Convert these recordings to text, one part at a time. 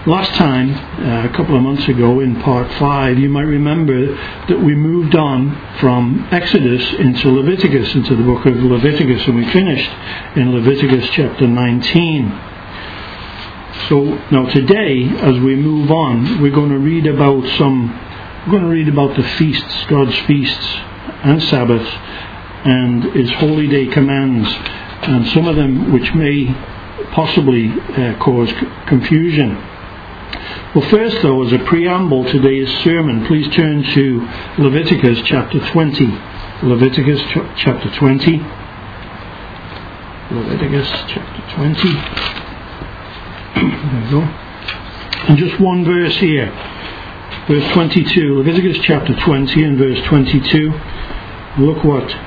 Last time, a couple of months ago in part 5, you might remember that we moved on from Exodus into Leviticus, into the book of Leviticus, and we finished in Leviticus chapter 19. So now today, as we move on, we're going to read about the feasts, God's feasts and Sabbaths, and His holy day commands, and some of them which may possibly cause confusion. Well, first, though, as a preamble to today's sermon, please turn to Leviticus chapter 20. Leviticus chapter 20. Leviticus chapter 20. There we go. And just one verse here. Verse 22. Leviticus chapter 20 and verse 22. Look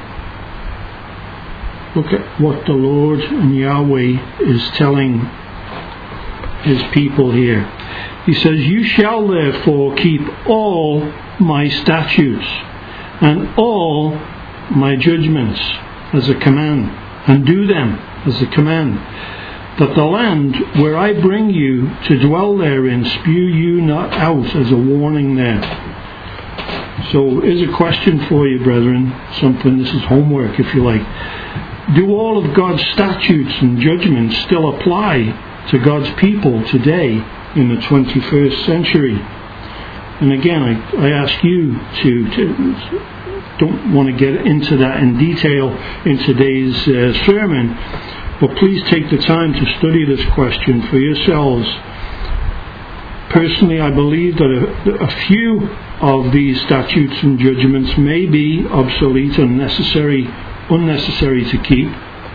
at what the Lord and Yahweh is telling His people here. He says, "You shall therefore keep all my statutes and all my judgments as a command, and do them as a command, that the land where I bring you to dwell therein spew you not out," as a warning there. So here's a question for you, brethren. This is homework, if you like. Do all of God's statutes and judgments still apply to God's people today in the 21st century? And again, I ask you to don't want to get into that in detail in today's sermon, but please take the time to study this question for yourselves. Personally, I believe that a few of these statutes and judgments may be obsolete and unnecessary to keep,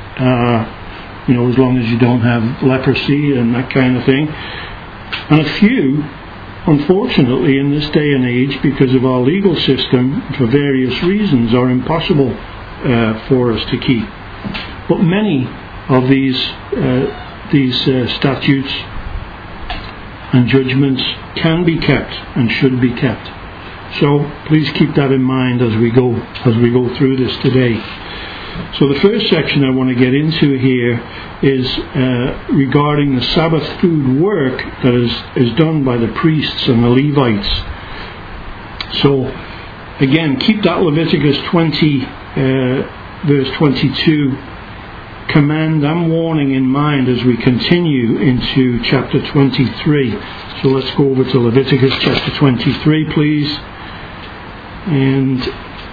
as long as you don't have leprosy and that kind of thing. And a few, unfortunately, in this day and age, because of our legal system, for various reasons, are impossible for us to keep. But many of these statutes and judgments can be kept and should be kept. So please keep that in mind as we go through this today. So the first section I want to get into here is regarding the Sabbath food work that is done by the priests and the Levites. So again, keep that Leviticus 20 verse 22 command and warning in mind as we continue into chapter 23. So let's go over to Leviticus chapter 23, please. And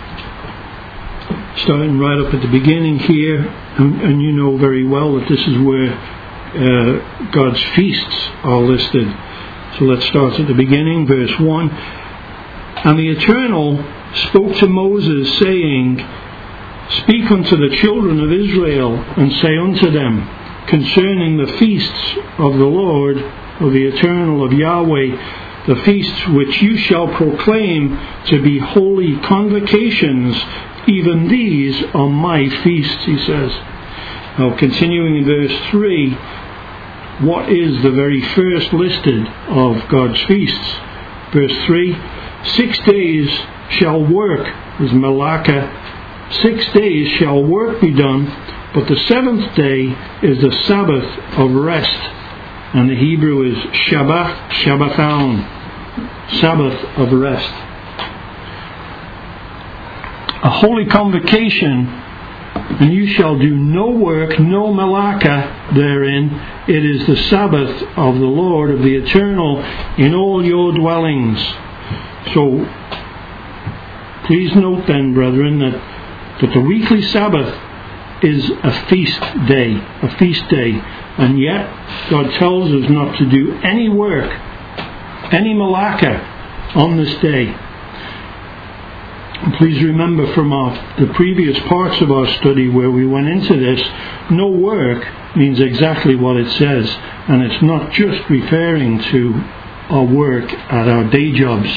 starting right up at the beginning here, and you know very well that this is where God's feasts are listed. So let's start at the beginning, verse 1. "And the Eternal spoke to Moses, saying, Speak unto the children of Israel, and say unto them, concerning the feasts of the Lord, of the Eternal, of Yahweh, the feasts which you shall proclaim to be holy convocations, even these are my feasts," he says. Now, continuing in verse 3, what is the very first listed of God's feasts? Verse 3, 6 days shall work, is Malakah, 6 days shall work be done, but the 7th day is the Sabbath of rest. And the Hebrew is Shabbat, Shabbathon, Sabbath of rest. A holy convocation, and you shall do no work, no malakah therein. It is the Sabbath of the Lord, of the Eternal, in all your dwellings. So, please note then, brethren, that the weekly Sabbath is a feast day, and yet God tells us not to do any work, any malakah on this day. And please remember from the previous parts of our study where we went into this, no work means exactly what it says, and it's not just referring to our work at our day jobs.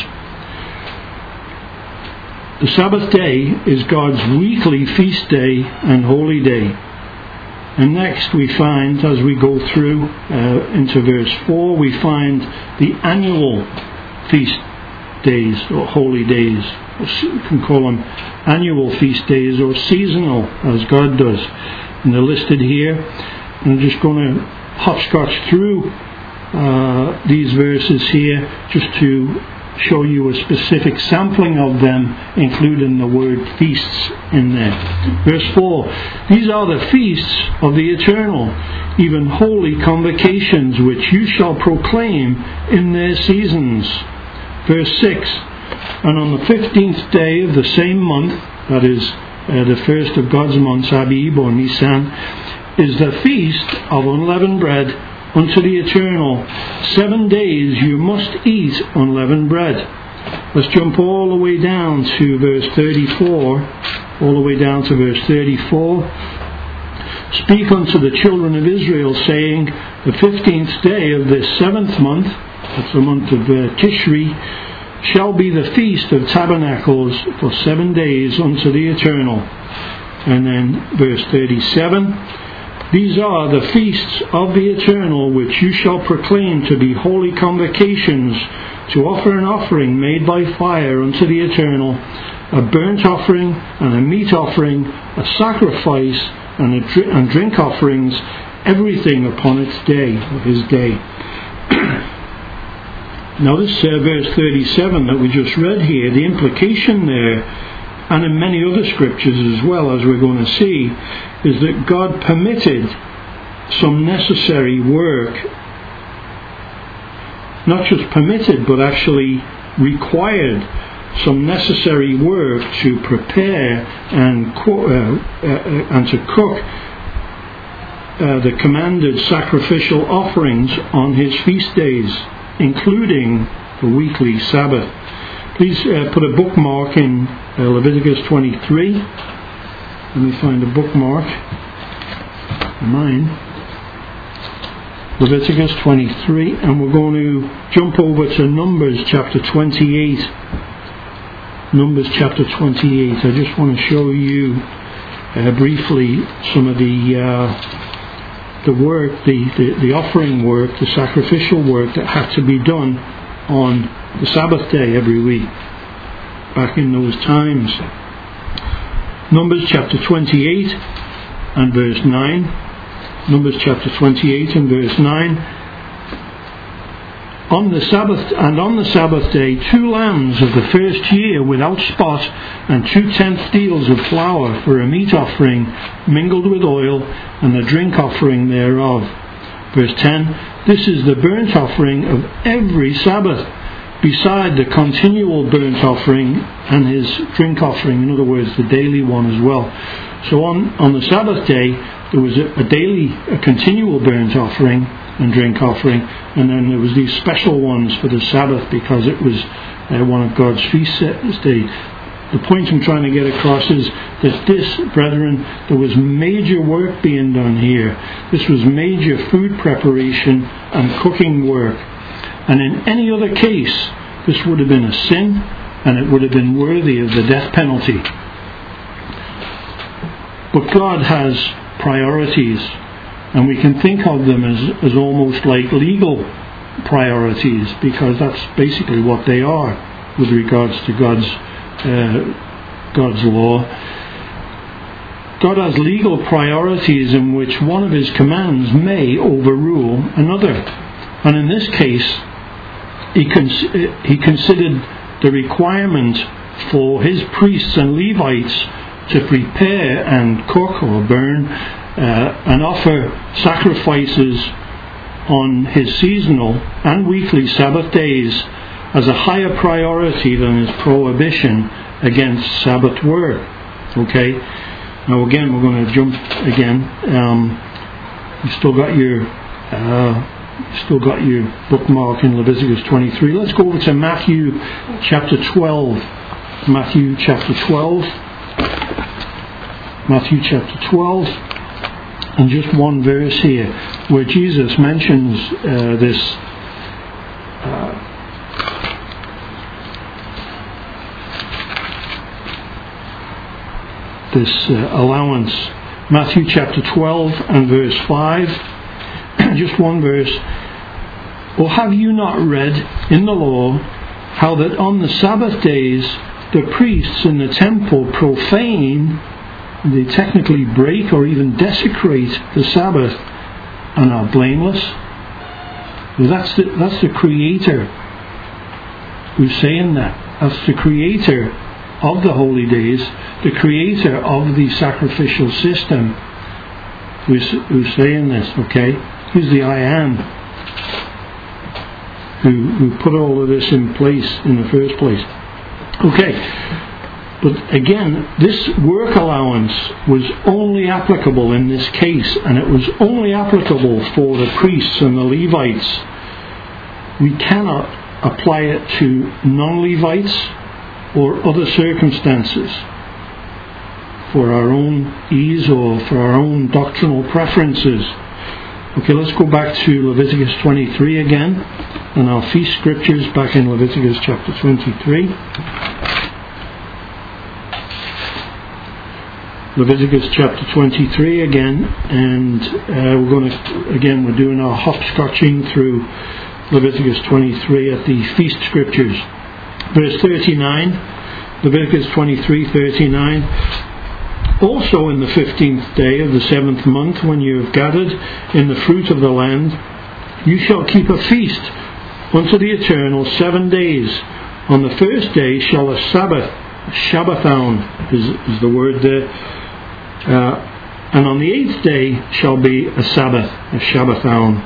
The Sabbath day is God's weekly feast day and holy day. And next we find, as we go through into verse 4, we find the annual feast days or holy days. You can call them annual feast days or seasonal, as God does. And they're listed here. And I'm just going to hopscotch through these verses here just to show you a specific sampling of them, including the word feasts in there. Verse 4, these are the feasts of the eternal, even holy convocations, which you shall proclaim in their seasons. Verse 6, and on the 15th day of the same month, that is the first of God's months, Abib or Nisan, is the feast of unleavened bread unto the eternal. 7 days you must eat unleavened bread. Let's jump all the way down to verse 34. All the way down to verse 34. Speak unto the children of Israel, saying, the 15th day of this 7th month, that's the month of Tishri, shall be the feast of tabernacles for 7 days unto the eternal. And then verse 37, these are the feasts of the eternal, which you shall proclaim to be holy convocations, to offer an offering made by fire unto the eternal, a burnt offering and a meat offering, a sacrifice and drink offerings, everything upon its day, of his day. Now this verse 37 that we just read here, the implication there, and in many other scriptures as well, as we're going to see, is that God permitted some necessary work, not just permitted, but actually required some necessary work to prepare and to cook the commanded sacrificial offerings on his feast days, including the weekly Sabbath. Please put a bookmark in Leviticus 23. Let me find a bookmark. Mine. Leviticus 23, and we're going to jump over to Numbers chapter 28. Numbers chapter 28. I just want to show you briefly some of the work, the offering work, the sacrificial work that had to be done on the Sabbath day every week back in those times. Numbers chapter 28 and verse 9. Numbers chapter 28 and verse 9. On the Sabbath day 2 lambs of the first year without spot, and 2/10 deals of flour for a meat offering mingled with oil, and the drink offering thereof. Verse 10, this is the burnt offering of every Sabbath, beside the continual burnt offering and his drink offering, in other words, the daily one as well. So on the Sabbath day, there was a continual burnt offering and drink offering, and then there was these special ones for the Sabbath, because it was one of God's feast days. The point I'm trying to get across is that this, brethren, there was major work being done here. This was major food preparation and cooking work. And in any other case, this would have been a sin, and it would have been worthy of the death penalty. But God has priorities, and we can think of them as almost like legal priorities, because that's basically what they are with regards to God's law. God has legal priorities in which one of his commands may overrule another. And in this case, he considered the requirement for his priests and Levites to prepare and cook or burn and offer sacrifices on his seasonal and weekly Sabbath days as a higher priority than his prohibition against Sabbath work. Okay? Now again, we're going to jump again. You still got your bookmark in Leviticus 23. Let's go over to Matthew chapter 12. Matthew chapter 12. Matthew chapter 12. And just one verse here where Jesus mentions this allowance. Matthew chapter 12 and verse 5. Just one verse. Or have you not read in the law how that on the Sabbath days the priests in the temple profane, they technically break or even desecrate the Sabbath, and are blameless? Well, that's the Creator who's saying that. That's the Creator of the holy days, the Creator of the sacrificial system who's saying this, okay? He's the I Am who put all of this in place in the first place. Okay, but again, this work allowance was only applicable in this case, and it was only applicable for the priests and the Levites. We cannot apply it to non-Levites or other circumstances for our own ease or for our own doctrinal preferences. Okay, let's go back to Leviticus 23 again, and our feast scriptures back in Leviticus chapter 23. Leviticus chapter 23 again, and we're doing our hopscotching through Leviticus 23 at the feast scriptures. Verse 39, Leviticus 23:39. Also in the 15th day of the 7th month, when you have gathered in the fruit of the land, you shall keep a feast unto the Eternal 7 days. On the first day shall a Sabbath, Shabbathon is the word there, and on the 8th day shall be a Sabbath, a Shabbathon.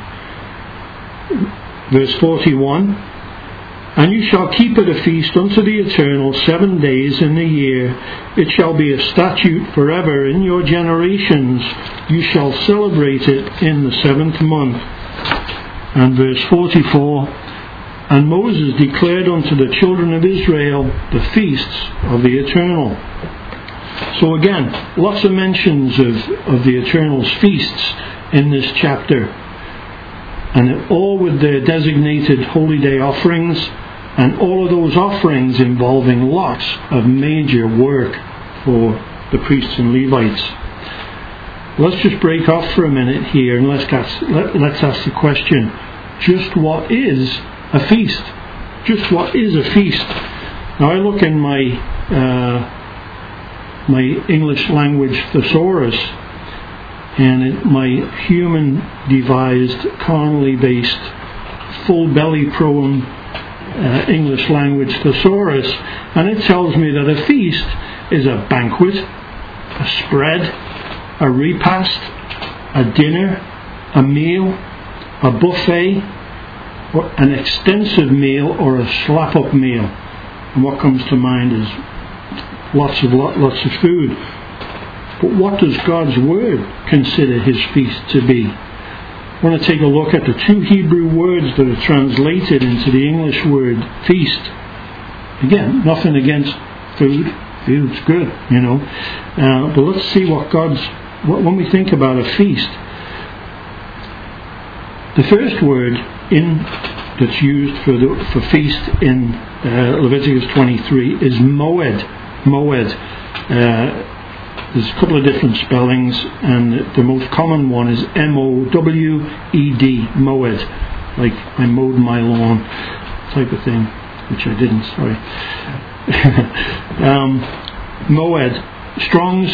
Verse 41, and you shall keep it a feast unto the Eternal 7 days in the year. It shall be a statute forever in your generations. You shall celebrate it in the 7th month. And verse 44, and Moses declared unto the children of Israel the feasts of the Eternal. So again, lots of mentions of the Eternal's feasts in this chapter, and all with their designated holy day offerings, and all of those offerings involving lots of major work for the priests and Levites. Let's just break off for a minute here and let's ask the question, just what is a feast? Just what is a feast? Now I look in my English language thesaurus, and my human devised, carnally based, full belly prone English language thesaurus, and it tells me that a feast is a banquet, a spread, a repast, a dinner, a meal, a buffet, or an extensive meal, or a slap-up meal. And what comes to mind is lots of food. But what does God's Word consider His feast to be? I want to take a look at the two Hebrew words that are translated into the English word feast. Again, nothing against food. Food's good, you know. But let's see when we think about a feast. The first word that's used for feast in Leviticus 23 is moed. Moed. There's a couple of different spellings, and the most common one is M-O-W-E-D, moed, like I mowed my lawn type of thing, which I didn't, sorry. Moed, Strong's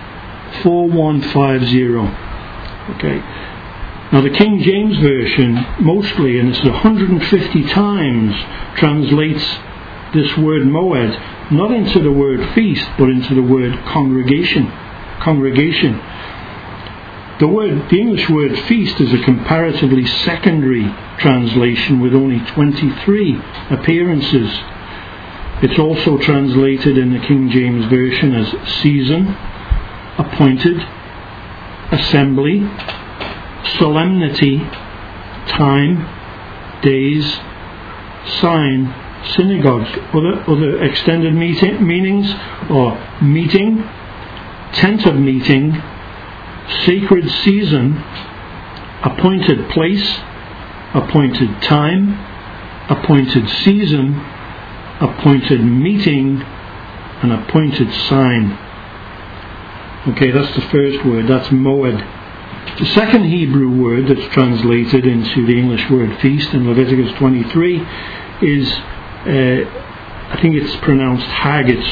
4150. Okay. Now the King James Version mostly, and it's 150 times, translates this word moed not into the word feast, but into the word congregation. Congregation. The English word feast is a comparatively secondary translation with only 23 appearances. It's also translated in the King James Version as season, appointed, assembly, solemnity, time, days, sign, synagogues. Other extended meanings are meeting, tent of meeting, sacred season, appointed place, appointed time, appointed season, appointed meeting, and appointed sign. Okay, that's the first word. That's moed. The second Hebrew word that's translated into the English word feast in Leviticus 23 is, I think it's pronounced Hag. It's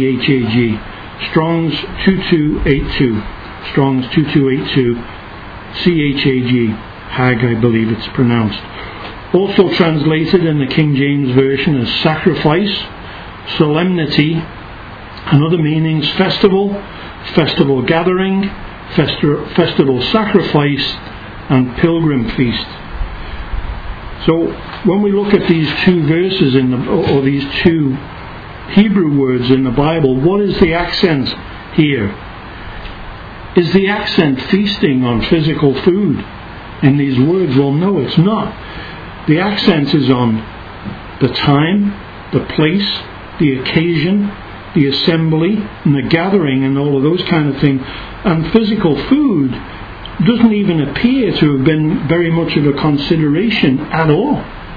C-H-A-G. Strong's 2282. Strong's 2282 C-H-A-G, Hag, I believe it's pronounced. Also translated in the King James Version as sacrifice, solemnity, and other meanings: festival, festival gathering, festival sacrifice, and pilgrim feast. So when we look at these two verses or these two Hebrew words in the Bible, what is the accent here? Is the accent feasting on physical food in these words? Well, no, it's not. The accent is on the time, the place, the occasion, the assembly, and the gathering, and all of those kind of things. And physical food doesn't even appear to have been very much of a consideration at all.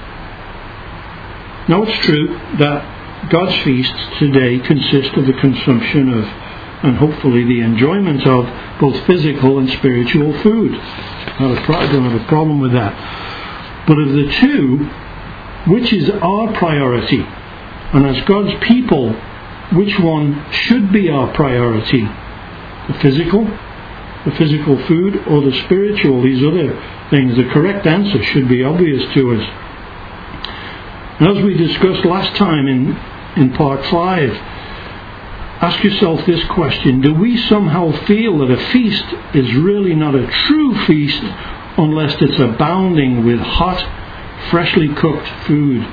Now, it's true that God's feasts today consist of the consumption of, and hopefully the enjoyment of, both physical and spiritual food. I don't have a problem with that. But of the two, which is our priority? And as God's people, which one should be our priority? The physical food, or the spiritual, these other things? The correct answer should be obvious to us. And as we discussed last time in part 5, ask yourself this question: do we somehow feel that a feast is really not a true feast unless it's abounding with hot, freshly cooked food?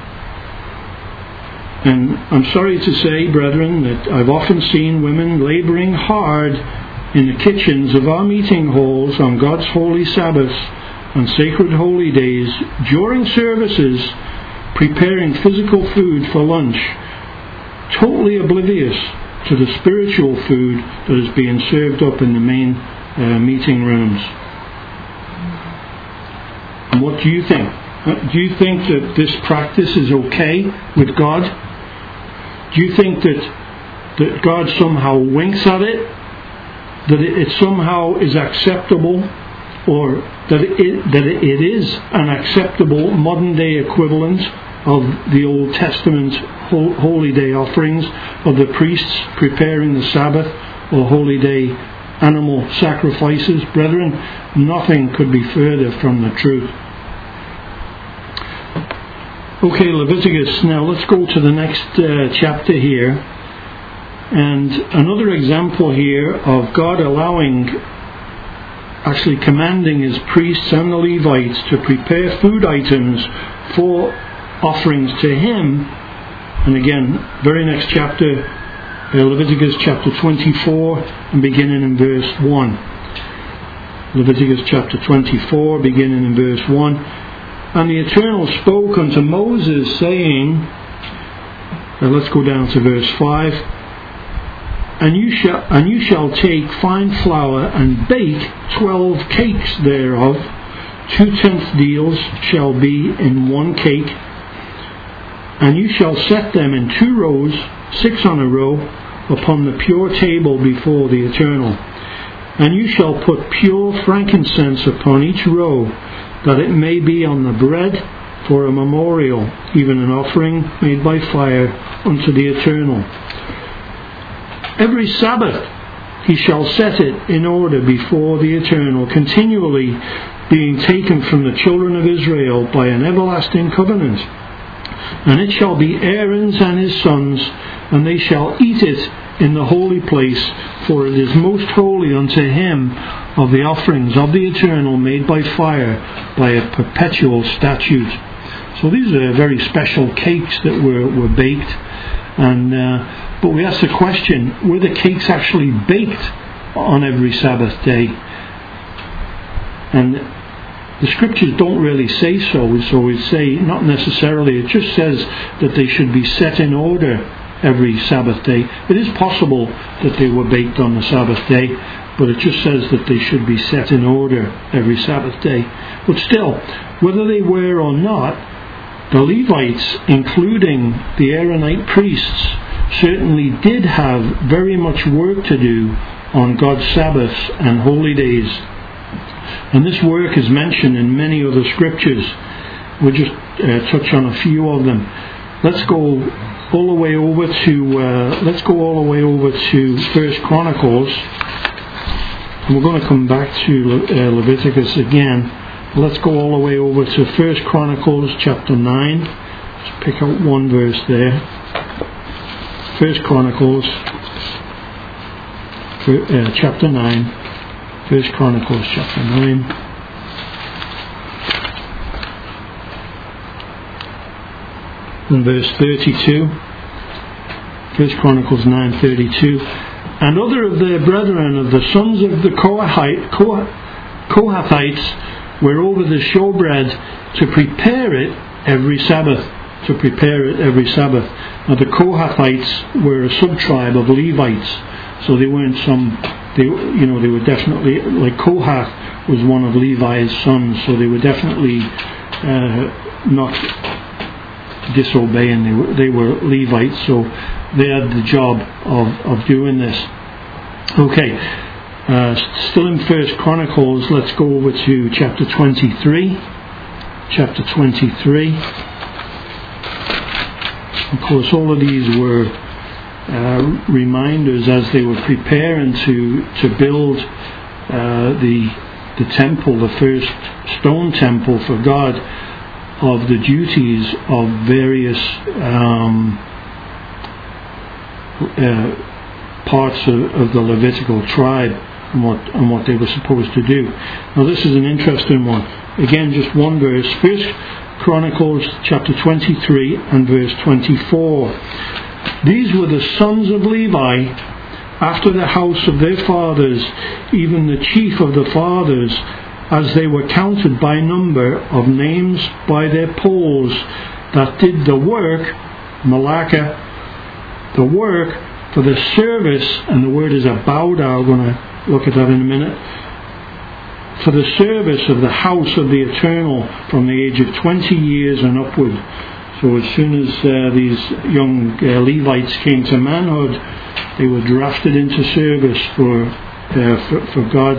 And I'm sorry to say, brethren, that I've often seen women labouring hard in the kitchens of our meeting halls on God's holy Sabbaths and sacred holy days during services, preparing physical food for lunch, totally oblivious to the spiritual food that is being served up in the main meeting rooms. And what do you think? Do you think that this practice is okay with God? Do you think that God somehow winks at it? That it somehow is acceptable? Or that it is an acceptable modern day equivalent of the Old Testament holy day offerings of the priests preparing the Sabbath, or holy day animal sacrifices? Brethren, nothing could be further from the truth. Okay, Leviticus. Now let's go to the next chapter here. And another example here of God actually commanding his priests and the Levites to prepare food items for offerings to him. And again, very next chapter, Leviticus chapter 24, and beginning in verse 1. Leviticus chapter 24, beginning in verse 1. And the Eternal spoke unto Moses, saying, let's go down to verse 5. And you shall take fine flour and bake 12 cakes thereof. 2/10 deals shall be in one cake. And you shall set them in 2 rows, 6 on a row, upon the pure table before the Eternal. And you shall put pure frankincense upon each row, that it may be on the bread for a memorial, even an offering made by fire unto the Eternal. Every Sabbath he shall set it in order before the Eternal, continually being taken from the children of Israel by an everlasting covenant. And it shall be Aaron's and his sons, and they shall eat it in the holy place, for it is most holy unto him of the offerings of the Eternal made by fire, by a perpetual statute. So these are very special cakes that were baked. But we ask the question, were the cakes actually baked on every Sabbath day? And the scriptures don't really say so. So we say not necessarily. It just says that they should be set in order every Sabbath day. It is possible that they were baked on the Sabbath day, but it just says that they should be set in order every Sabbath day. But still, whether they were or not, the Levites, including the Aaronite priests, certainly did have very much work to do on God's Sabbaths and holy days. And this work is mentioned in many other scriptures. We'll just touch on a few of them. Let's go all the way over to 1 Chronicles And we're going to come back to Leviticus again. Let's go all the way over to 1 Chronicles chapter 9. Let's pick out one verse there. 1 Chronicles chapter 9. 1 Chronicles chapter 9. And verse 32. 1 Chronicles 9:32. And other of their brethren of the sons of the Kohathites were over the showbread to prepare it every Sabbath. To prepare it every Sabbath. Now the Kohathites were a sub-tribe of Levites, so they weren't they were definitely, like Kohath was one of Levi's sons, so they were definitely not disobeying. They were Levites, so they had the job of doing this. Okay, still in 1 Chronicles, let's go over to chapter 23. Chapter 23. Of course, all of these were reminders as they were preparing to build the temple, the first stone temple for God, of the duties of various parts of the Levitical tribe and what they were supposed to do. Now this is an interesting one. Again, just one verse. 1 Chronicles chapter 23 and verse 24. These were the sons of Levi after the house of their fathers, even the chief of the fathers, as they were counted by number of names by their polls, that did the work, Malaka, the work for the service, and the word is abauda, we're going to look at that in a minute, for the service of the house of the Eternal from the age of 20 years and upward. So as soon as these young Levites came to manhood, they were drafted into service for God,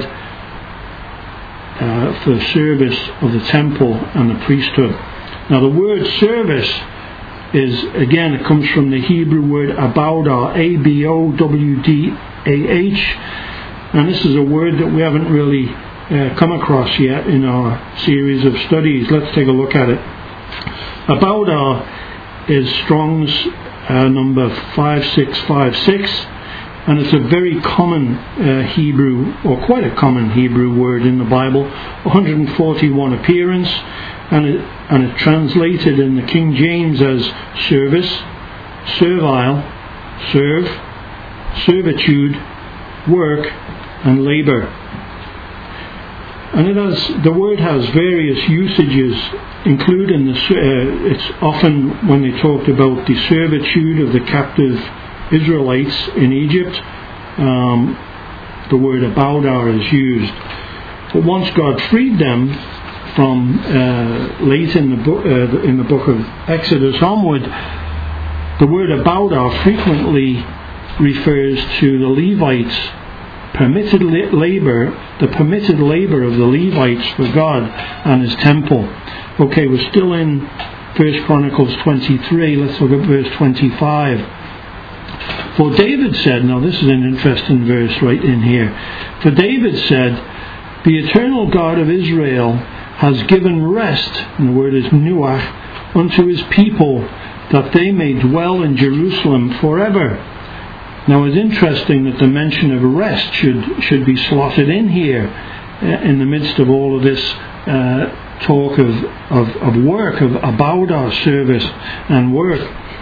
for the service of the temple and the priesthood. Now the word service is, again, it comes from the Hebrew word abaudah, A-B-O-W-D-A-H, and this is a word that we haven't really come across yet in our series of studies. Let's take a look at it. Abaudah is Strong's number 5656, and it's a very common Hebrew, or quite a common Hebrew word in the Bible. 141 appearance, and it translated in the King James as service, servile, serve, servitude, work, and labour. And the word has various usages, including it's often when they talked about the servitude of the captive Israelites in Egypt, the word abaudah is used. But once God freed them from late in the book of Exodus onward, the word abaudah frequently refers to the Levites' permitted labour, the permitted labour of the Levites for God and His temple. Okay, we're still in 1 Chronicles 23. Let's look at verse 25. For David said, now this is an interesting verse right in here. For David said, the eternal God of Israel has given rest, and the word is nuach, unto His people, that they may dwell in Jerusalem forever. Now it's interesting that the mention of rest should be slotted in here in the midst of all of this talk of work, of abaudah, service and work.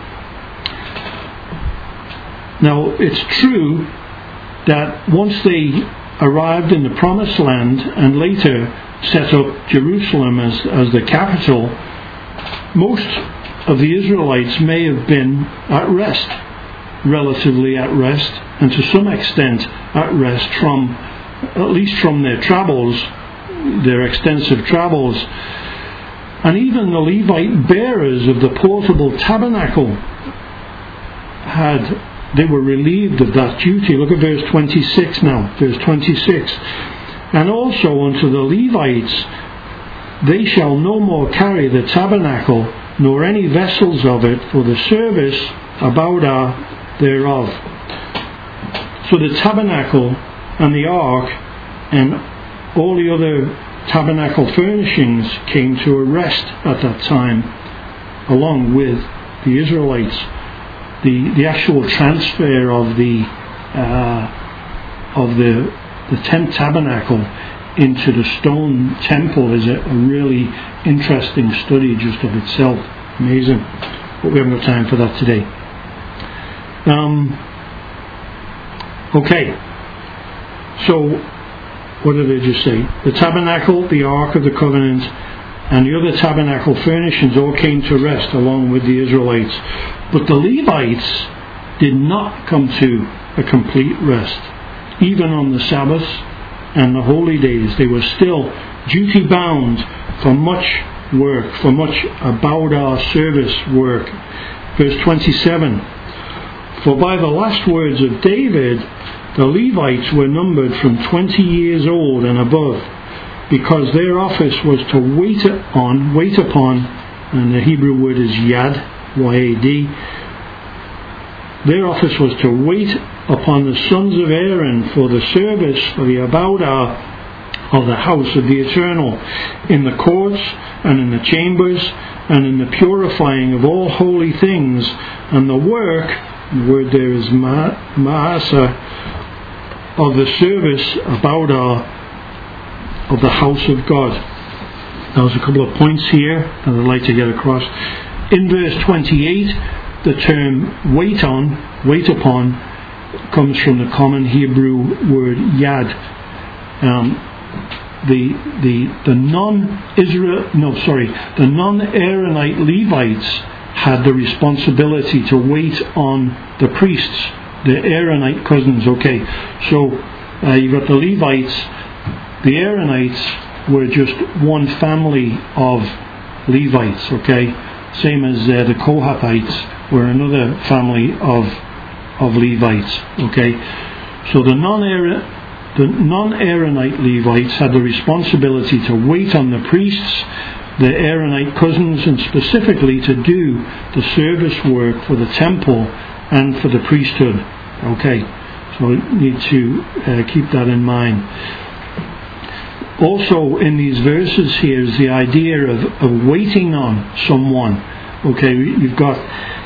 Now it's true that once they arrived in the Promised Land and later set up Jerusalem as the capital, most of the Israelites may have been at rest, relatively at rest, and to some extent at rest at least from their travels, their extensive travels. And even the Levite bearers of the portable tabernacle they were relieved of that duty. Look at verse 26 now, verse 26. And also unto the Levites, they shall no more carry the tabernacle, nor any vessels of it, for the service abaudah thereof. So the tabernacle and the ark and all the other tabernacle furnishings came to a rest at that time, along with the Israelites. The actual transfer of the tent tabernacle into the stone temple is a really interesting study just of itself. Amazing, but we haven't got time for that today. Okay, so what did I just say? The tabernacle, the Ark of the Covenant, and the other tabernacle furnishings all came to rest along with the Israelites. But the Levites did not come to a complete rest. Even on the Sabbath and the holy days, they were still duty bound for much work, for much about our service work. Verse 27, for by the last words of David, the Levites were numbered from 20 years old and above, because their office was to wait upon, and the Hebrew word is yad, Y-A-D. Their office was to wait upon the sons of Aaron for the service for the Aboudah of the house of the Eternal, in the courts and in the chambers and in the purifying of all holy things, and the work, the word there is ma'asa, of the service Aboudah of the house of God. There's a couple of points here that I'd like to get across. In verse 28, the term wait upon, comes from the common Hebrew word yad. The non-Aaronite Levites had the responsibility to wait on the priests, the Aaronite cousins. Okay, so you've got the Levites. The Aaronites were just one family of Levites. Okay, same as the Kohathites were another family of Levites. Okay, so the non-Aaronite Levites had the responsibility to wait on the priests, the Aaronite cousins, and specifically to do the service work for the temple and for the priesthood. Okay, so we need to keep that in mind. Also in these verses here is the idea of waiting on someone. Okay, you've got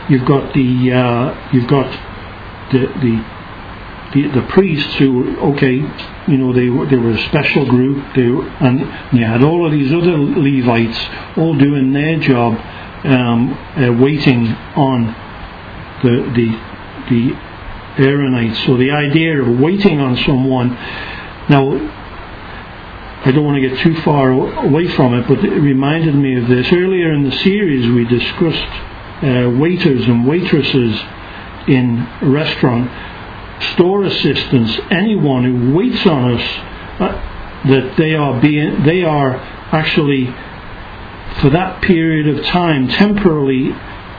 the priests who, okay, you know, they were a special group, and you had all of these other Levites all doing their job, waiting on the Aaronites. So the idea of waiting on someone. Now, I don't want to get too far away from it, but it reminded me of this. Earlier in the series we discussed waiters and waitresses in a restaurant, store assistants, anyone who waits on us, that they are actually, for that period of time, temporary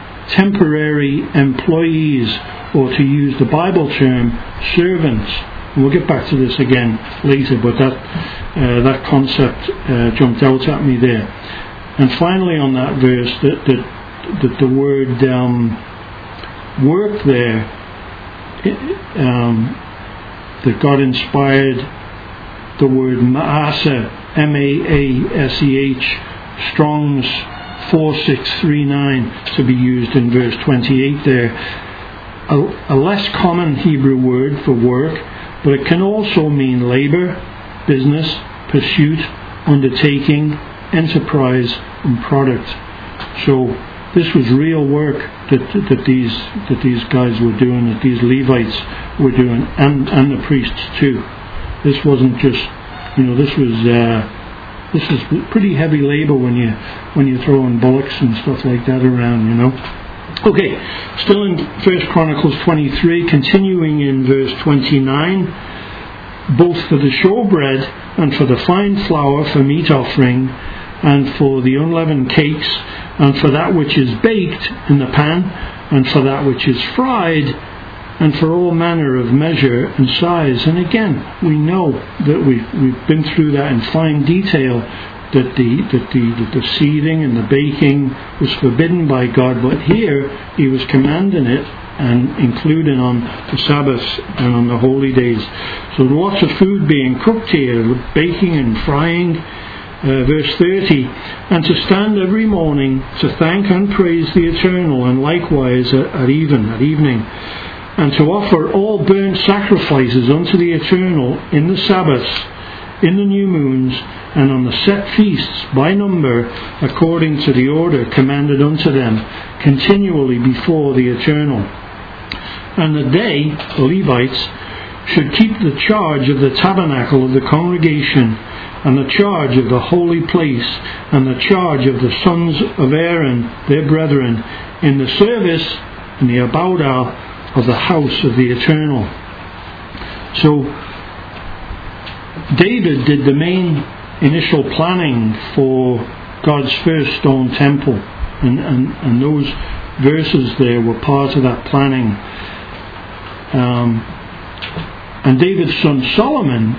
employees, or to use the Bible term, servants. And we'll get back to this again later, but that concept jumped out at me there. And finally, on that verse, that the word work there, that God inspired the word Maaseh, M-A-A-S-E-H, Strong's 4639, to be used in verse 28 there. A less common Hebrew word for work, but it can also mean labour, business, pursuit, undertaking, enterprise, and product. So this was real work that these guys were doing, that these Levites were doing, and the priests too. This wasn't just, this was pretty heavy labour when you're throwing bullocks and stuff like that around, Okay, still in 1 Chronicles 23, continuing in verse 29, both for the showbread and for the fine flour for meat offering, and for the unleavened cakes, and for that which is baked in the pan, and for that which is fried, and for all manner of measure and size. And again, we know that we've been through that in fine detail, that the seething and the baking was forbidden by God, but here He was commanding it and including on the Sabbaths and on the holy days. So lots of food being cooked here, with baking and frying. Verse 30, and to stand every morning to thank and praise the Eternal, and likewise at evening, and to offer all burnt sacrifices unto the Eternal in the Sabbaths, in the new moons, and on the set feasts by number, according to the order commanded unto them, continually before the Eternal. And that they, the Levites, should keep the charge of the tabernacle of the congregation, and the charge of the holy place, and the charge of the sons of Aaron, their brethren, in the service and the abowdah of the house of the Eternal. So David did the main initial planning for God's first stone temple, and those verses there were part of that planning. And David's son Solomon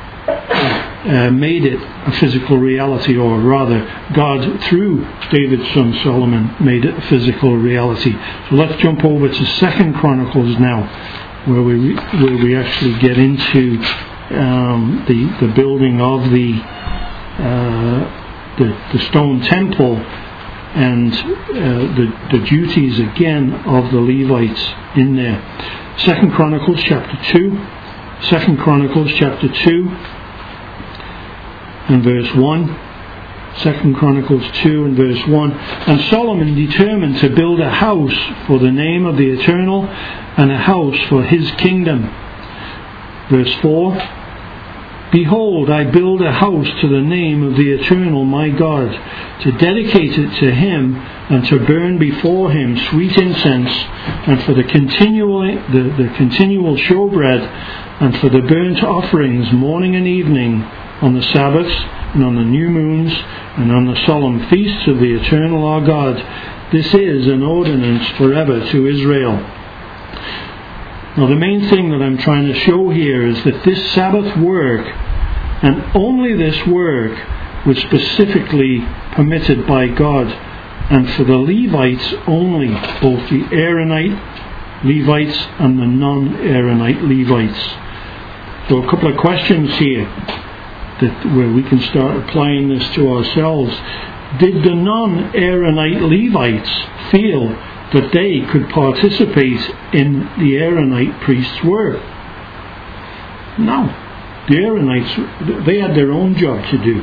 made it a physical reality, or rather God through David's son Solomon made it a physical reality. So let's jump over to 2 Chronicles now, where we actually get into the building of the stone temple and the duties again of the Levites in there. 2 Chronicles chapter 2. 2 Chronicles chapter 2 and verse 1. 2 Chronicles 2 and verse 1. And Solomon determined to build a house for the name of the Eternal, and a house for his kingdom. Verse 4. Behold, I build a house to the name of the Eternal my God, to dedicate it to him, and to burn before him sweet incense, and for the continual showbread, and for the burnt offerings morning and evening, on the Sabbaths, and on the new moons, and on the solemn feasts of the Eternal our God. This is an ordinance forever to Israel. Now the main thing that I'm trying to show here is that this Sabbath work, and only this work, was specifically permitted by God, and for the Levites only, both the Aaronite Levites and the non-Aaronite Levites. So a couple of questions here where we can start applying this to ourselves. Did the non-Aaronite Levites feel that they could participate in the Aaronite priest's work? No. The Aaronites, they had their own job to do.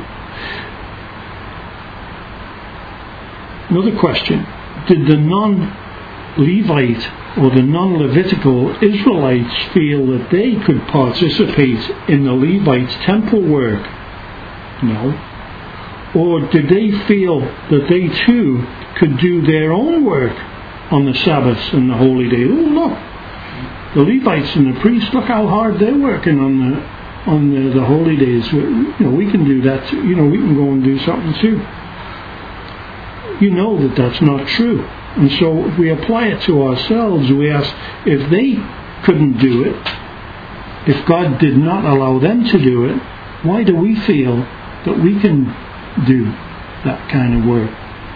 Another question. Did the non-Levite or the non-Levitical Israelites feel that they could participate in the Levites' temple work? No. Or did they feel that they too could do their own work on the Sabbaths and the holy days? Oh, look, the Levites and the priests, look how hard they're working on the holy days. We can do that too. We can go and do something too. You know that that's not true. And so if we apply it to ourselves, we ask, if they couldn't do it, if God did not allow them to do it, why do we feel that we can do that kind of work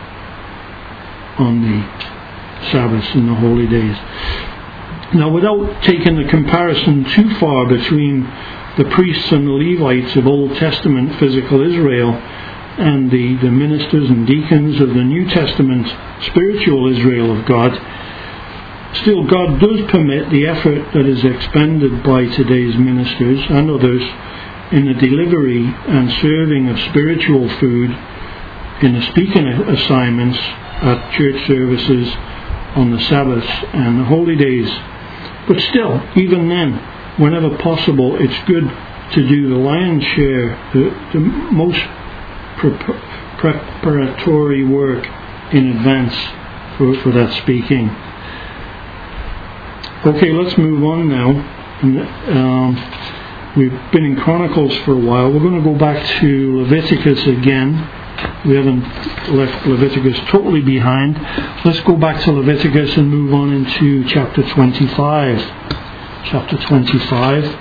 on the Sabbaths and the holy days? Now, without taking the comparison too far between the priests and the Levites of Old Testament physical Israel and the ministers and deacons of the New Testament spiritual Israel of God, still God does permit the effort that is expended by today's ministers and others in the delivery and serving of spiritual food, in the speaking assignments at church services on the Sabbaths and the holy days. But still, even then, whenever possible, it's good to do the lion's share, the most preparatory work in advance for that speaking. Okay, let's move on now. We've been in Chronicles for a while. We're going to go back to Leviticus again. We haven't left Leviticus totally behind. Let's go back to Leviticus and move on into chapter 25. Chapter 25.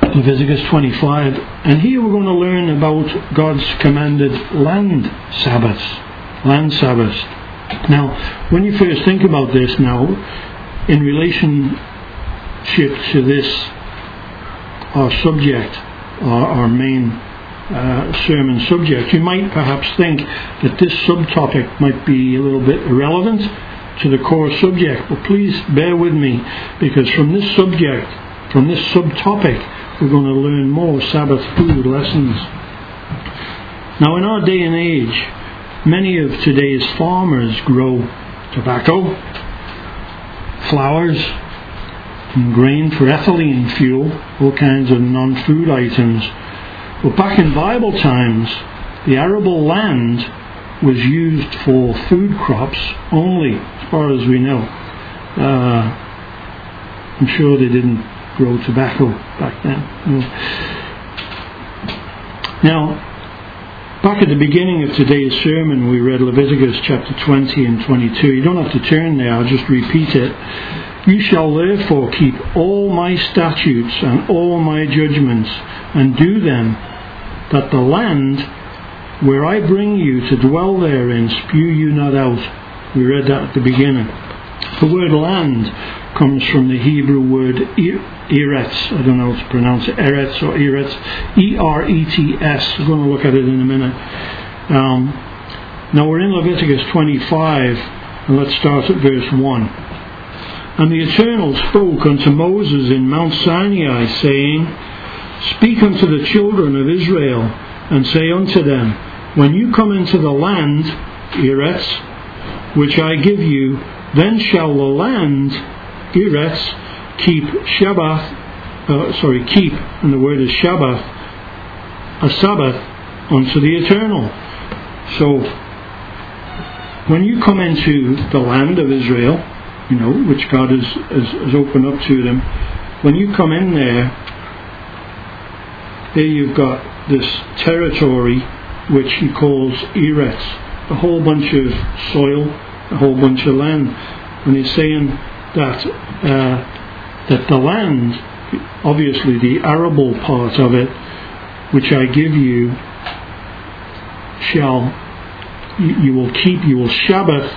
Leviticus 25, and here we're going to learn about God's commanded land Sabbaths. Land Sabbaths. Now, when you first think about this now, in relationship to this, our subject, our main sermon subject, you might perhaps think that this subtopic might be a little bit irrelevant to the core subject, but please bear with me, because from this subject, from this subtopic, we're going to learn more Sabbath food lessons. Now, in our day and age, many of today's farmers grow tobacco, flowers, and grain for ethylene fuel, all kinds of non-food items. But back in Bible times, the arable land was used for food crops only, as far as we know. I'm sure they didn't grow tobacco back then. Now, back at the beginning of today's sermon, we read Leviticus chapter 20 and 22. You don't have to turn there, I'll just repeat it. You shall therefore keep all my statutes and all my judgments, and do them, that the land where I bring you to dwell therein spew you not out. We read that at the beginning. The word land comes from the Hebrew word eretz. I don't know how to pronounce it, eretz or eretz, E-R-E-T-S. We're going to look at it in a minute. Now we're in Leviticus 25, and let's start at verse 1. And the Eternal spoke unto Moses in Mount Sinai, saying, Speak unto the children of Israel, and say unto them, When you come into the land, eretz, which I give you, then shall the land, eretz, keep Shabbath, keep, and the word is Shabbath, a Sabbath unto the Eternal. So, when you come into the land of Israel, which God has opened up to them, when you come in there you've got this territory which he calls eretz, a whole bunch of soil, a whole bunch of land. And he's saying that the land, obviously the arable part of it, which I give you, you will Shabbath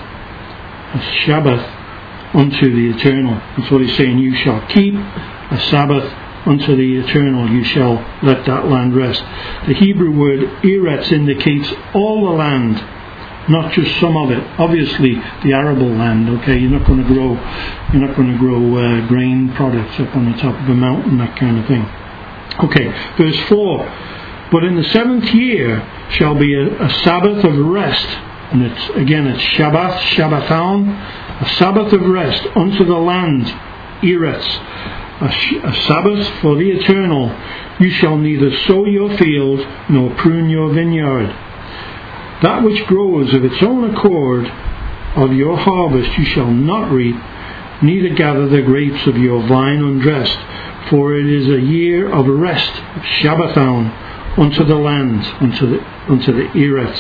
unto the Eternal. That's what he's saying. You shall keep a Sabbath unto the Eternal. You shall let that land rest. The Hebrew word eretz indicates all the land, not just some of it. Obviously, the arable land. Okay, you're not going to grow grain products up on the top of a mountain, that kind of thing. Okay, verse 4. But in the 7th year shall be a Sabbath of rest, and it's Shabbath, Shabbathon, a Sabbath of rest unto the land, eretz. A Sabbath for the Eternal. You shall neither sow your field nor prune your vineyard. That which grows of its own accord of your harvest you shall not reap, neither gather the grapes of your vine undressed, for it is a year of rest, Shabbathon, unto the land, unto the eretz.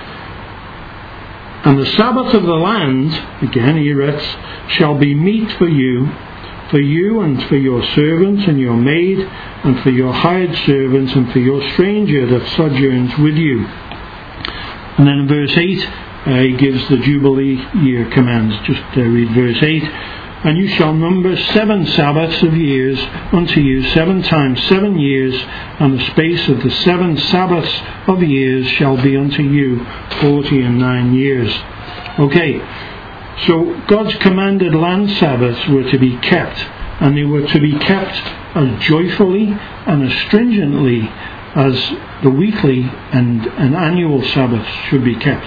And the Sabbath of the land, again eretz, shall be meat for you and for your servants and your maid, and for your hired servants, and for your stranger that sojourns with you. And then in verse 8, he gives the Jubilee year commands. Just read verse 8. And you shall number 7 Sabbaths of years unto you, 7 times 7 years, and the space of the 7 Sabbaths of years shall be unto you 49 years. Okay. So God's commanded land Sabbaths were to be kept, and they were to be kept as joyfully and as stringently as the weekly and annual Sabbaths should be kept.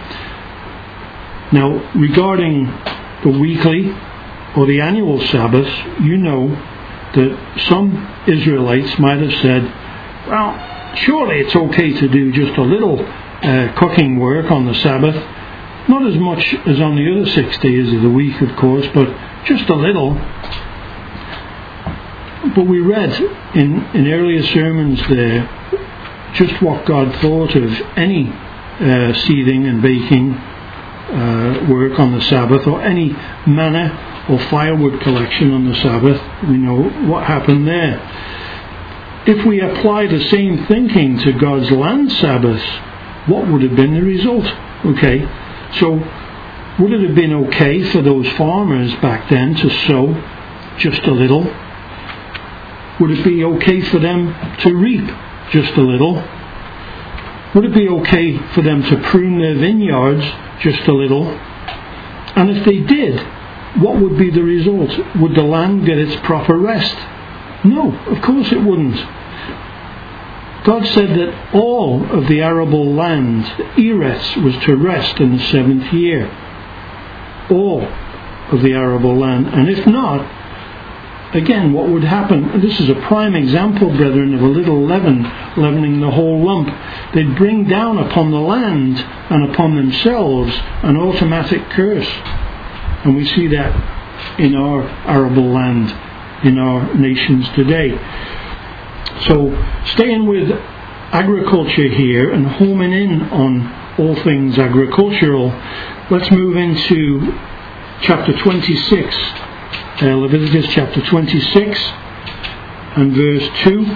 Now, regarding the weekly or the annual Sabbaths, you know that some Israelites might have said, well, surely it's okay to do just a little cooking work on the Sabbath. Not as much as on the other 6 days of the week, of course, but just a little. But we read in earlier sermons there just what God thought of any seething and baking work on the Sabbath, or any manna or firewood collection on the Sabbath. We know what happened there. if we apply the same thinking to God's land Sabbath, what would have been the result? Okay, so would it have been okay for those farmers back then to sow just a little? Would it be okay for them to reap just a little? Would it be okay for them to prune their vineyards just a little? And if they did, what would be the result? Would the land get its proper rest? No, of course it wouldn't. God said that all of the arable land, Eretz, was to rest in the 7th year. All of the arable land. And if not, again, what would happen? And this is a prime example, brethren, of a little leaven leavening the whole lump. They'd bring down upon the land and upon themselves an automatic curse. And we see that in our arable land, in our nations today. So, staying with agriculture here and homing in on all things agricultural, let's move into chapter 26. Leviticus chapter 26 and verse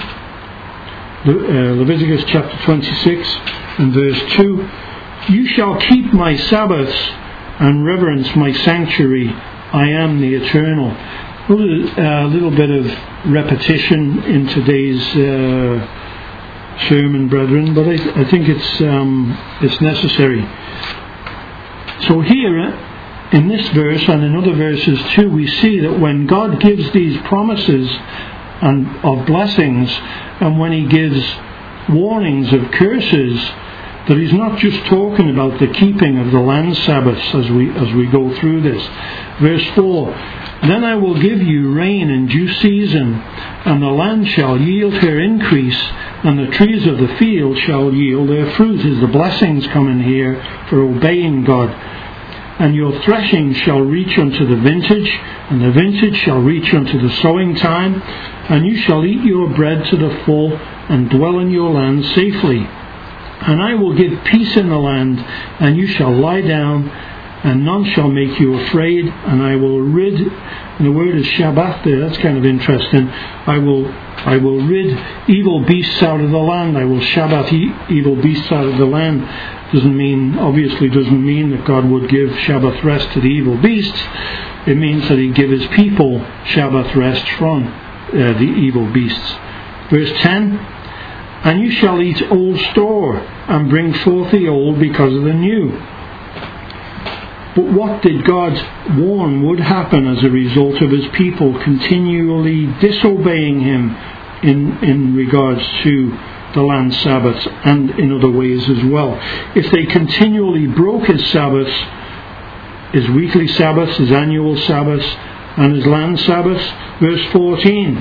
2. Leviticus chapter 26 and verse 2. You shall keep my Sabbaths and reverence my sanctuary. I am the Eternal. A little bit of repetition in today's sermon, brethren, but I think it's necessary. So here, in this verse and in other verses too, we see that when God gives these promises and of blessings, and when He gives warnings of curses, that He's not just talking about the keeping of the land Sabbaths as we go through this. Verse 4. Then I will give you rain in due season, and the land shall yield her increase, and the trees of the field shall yield their fruit. Is the blessings coming here for obeying God. And your threshing shall reach unto the vintage, and the vintage shall reach unto the sowing time, and you shall eat your bread to the full, and dwell in your land safely. And I will give peace in the land, and you shall lie down, and none shall make you afraid, and I will rid, and the word is Shabbat there, that's kind of interesting, I will rid evil beasts out of the land. I will Shabbat evil beasts out of the land. Obviously doesn't mean that God would give Shabbat rest to the evil beasts. It means that He'd give His people Shabbat rest from the evil beasts. Verse 10, and you shall eat old store, and bring forth the old because of the new. But what did God warn would happen as a result of His people continually disobeying Him in regards to the land Sabbaths and in other ways as well? If they continually broke His Sabbaths, His weekly Sabbaths, His annual Sabbaths, and His land Sabbaths, verse 14.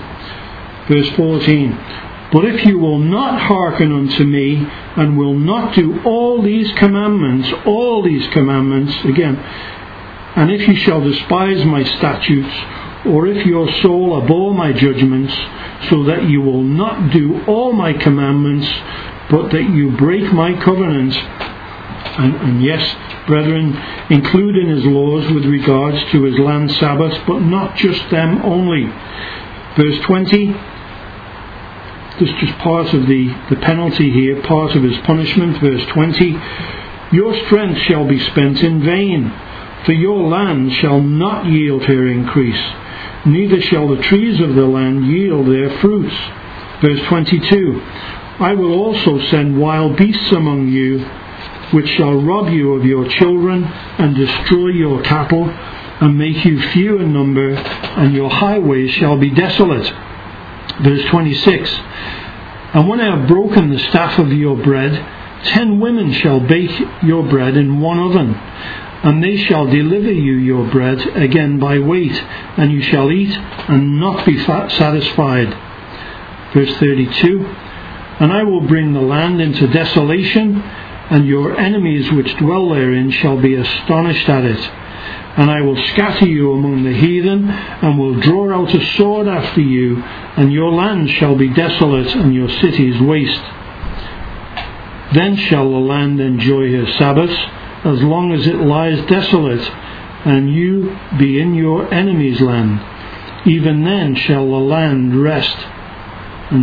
But if you will not hearken unto me, and will not do all these commandments, again, and if you shall despise my statutes, or if your soul abhor my judgments, so that you will not do all my commandments, but that you break my covenant, and yes, brethren, including His laws with regards to His land Sabbaths, but not just them only. Verse 20, this is just part of the penalty here, part of His punishment. Verse 20, your strength shall be spent in vain, for your land shall not yield her increase, neither shall the trees of the land yield their fruits. Verse 22, I will also send wild beasts among you, which shall rob you of your children, and destroy your cattle, and make you few in number, and your highways shall be desolate. Verse 26, and when I have broken the staff of your bread, 10 women shall bake your bread in one oven, and they shall deliver you your bread again by weight, and you shall eat and not be satisfied. Verse 32, and I will bring the land into desolation, and your enemies which dwell therein shall be astonished at it. And I will scatter you among the heathen, and will draw out a sword after you, and your land shall be desolate, and your cities waste. Then shall the land enjoy her Sabbaths, as long as it lies desolate, and you be in your enemy's land. Even then shall the land rest. And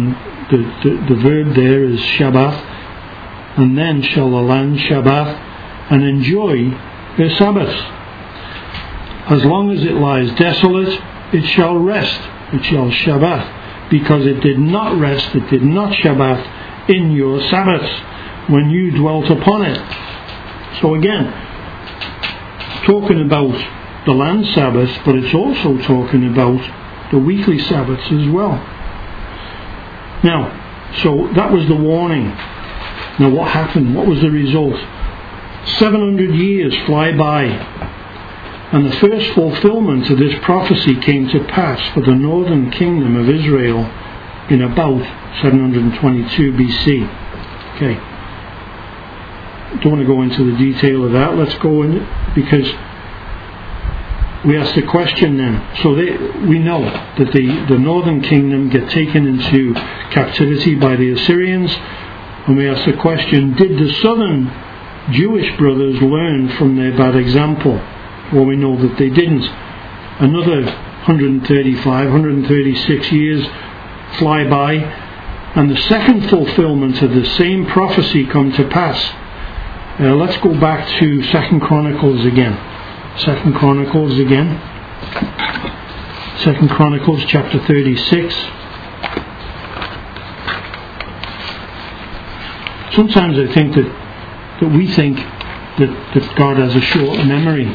the verb there is Shabbath, and then shall the land Shabbath and enjoy her Sabbaths. As long as it lies desolate, it shall rest, it shall Shabbath, because it did not rest, it did not Shabbath in your Sabbaths when you dwelt upon it. So again, talking about the land Sabbath, but it's also talking about the weekly Sabbaths as well. Now, so that was the warning. Now what happened? What was the result? 700 years fly by, and the first fulfillment of this prophecy came to pass for the northern kingdom of Israel in about 722 BC. Okay. Don't want to go into the detail of that. Let's go in, because we ask the question then. So we know that the northern kingdom get taken into captivity by the Assyrians, and we ask the question, did the southern Jewish brothers learn from their bad example? Well, we know that they didn't. Another 136 years fly by, and the second fulfillment of the same prophecy come to pass. Let's go back to 2 Chronicles again. 2 Chronicles again. 2 Chronicles chapter 36. Sometimes I think that we think that God has a short memory,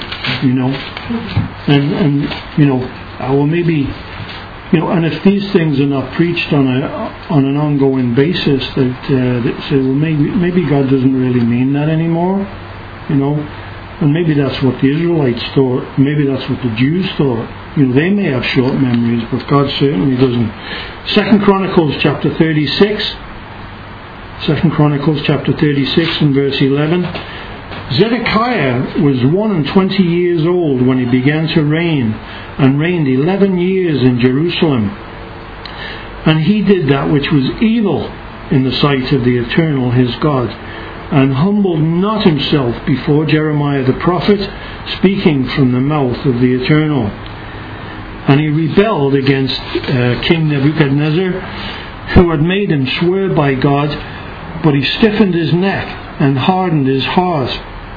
and well, maybe, and if these things are not preached on an ongoing basis, that say, well, maybe God doesn't really mean that anymore, and maybe that's what the Israelites thought, maybe that's what the Jews thought. They may have short memories, but God certainly doesn't. 2 Chronicles chapter 36. 2 Chronicles chapter 36 and verse 11. Zedekiah was 21 years old when he began to reign, and reigned 11 years in Jerusalem. And he did that which was evil in the sight of the Eternal his God, and humbled not himself before Jeremiah the prophet, speaking from the mouth of the Eternal. And he rebelled against King Nebuchadnezzar, who had made him swear by God, but he stiffened his neck and hardened his heart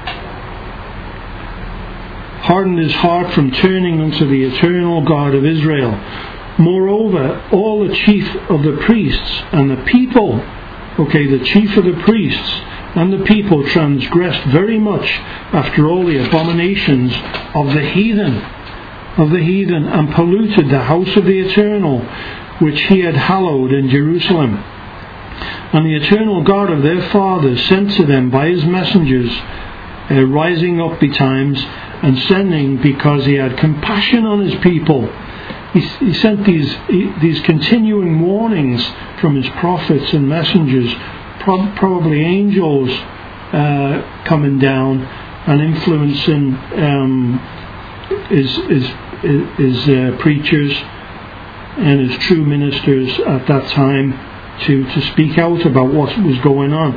from turning unto the Eternal God of Israel. Moreover, all the chief of the priests and the people, the chief of the priests and the people transgressed very much after all the abominations of the heathen, and polluted the house of the Eternal, which he had hallowed in Jerusalem. And the Eternal God of their fathers sent to them by his messengers, rising up betimes, and sending because he had compassion on his people. He sent these continuing warnings from his prophets and messengers, probably angels coming down and influencing his preachers and his true ministers at that time to speak out about what was going on.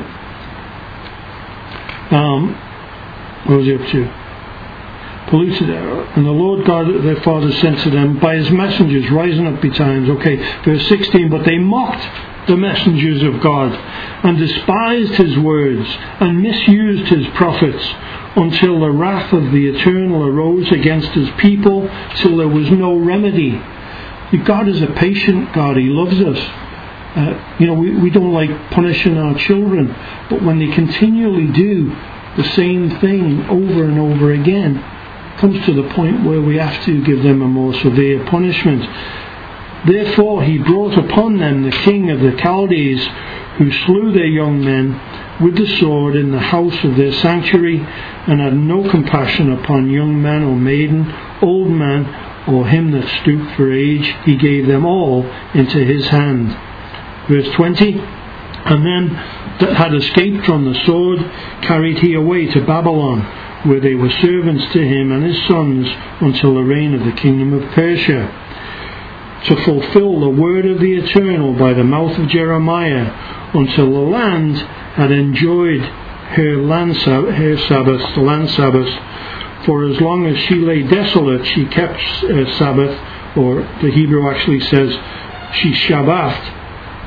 What was he up to? Polluted, and the Lord God their fathers sent to them by his messengers, rising up betimes. Verse 16, but they mocked the messengers of God, and despised his words, and misused his prophets, until the wrath of the Eternal arose against his people, till there was no remedy. God is a patient God. He loves us. We don't like punishing our children, but when they continually do the same thing over and over again, it comes to the point where we have to give them a more severe punishment. Therefore he brought upon them the king of the Chaldees, who slew their young men with the sword in the house of their sanctuary, and had no compassion upon young man or maiden, old man, or him that stooped for age. He gave them all into his hand. Verse 20, and then that had escaped from the sword carried he away to Babylon, where they were servants to him and his sons until the reign of the kingdom of Persia, to fulfill the word of the Eternal by the mouth of Jeremiah, until the land had enjoyed her Sabbaths, the land Sabbaths. For as long as she lay desolate, she kept Sabbath, or the Hebrew actually says she Shabbathed,